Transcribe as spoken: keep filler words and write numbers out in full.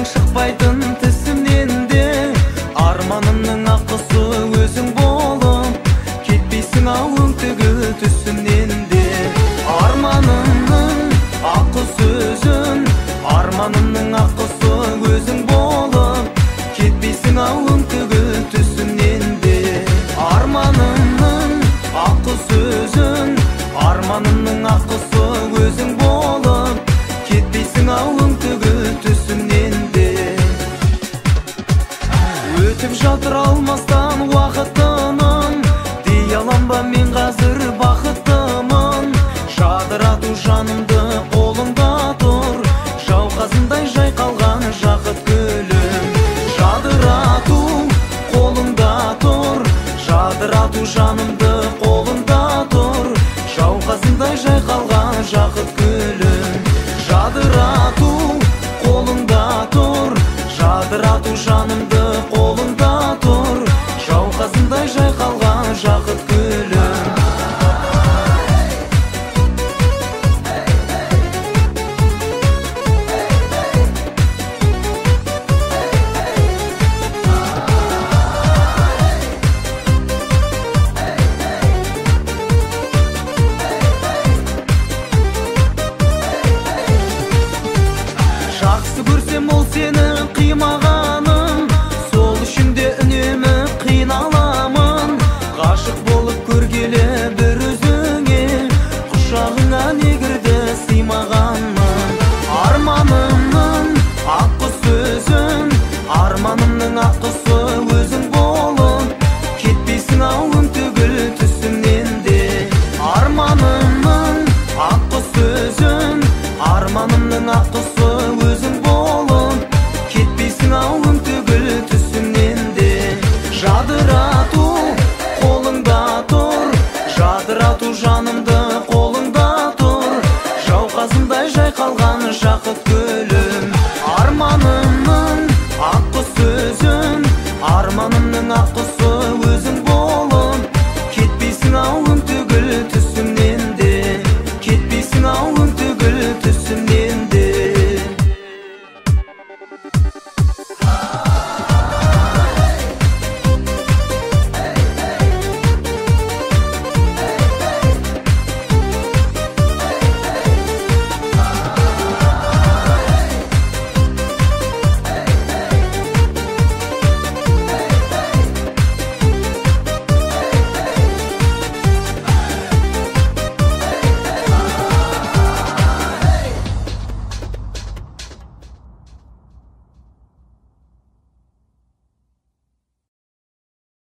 шықпайтын тісімнен де, арманымның аққысы өзің болып, кетпейсің ау өңтігі түсімнен де. Арманымның аққысы өзің, арманымның аққысы өзің болып, кетпейсің ау өңтігі түсімнен де. Арманымның аққысы өзің, арманымның аққысы өзің болып, кетпейсің ау өңтігі түсімнен де. Өтіп жатыр алмастан уақытының, дей алам ба мен қазір бақыттымын. Жадырату жанымды қолыңда тұр, жауқазындай жайқалған жақыт гүлім. Жадырату қолыңда тұр, жадырату жанымды қолыңда тұр, жауқазындай жайқалған жақыт гүлім. Жадырату қолыңда тұр, жадырату жанымды қолыңда тұр, жауқазындай жайқалған жақыт гүлім. Жақсы көрсем ол сені қимаған,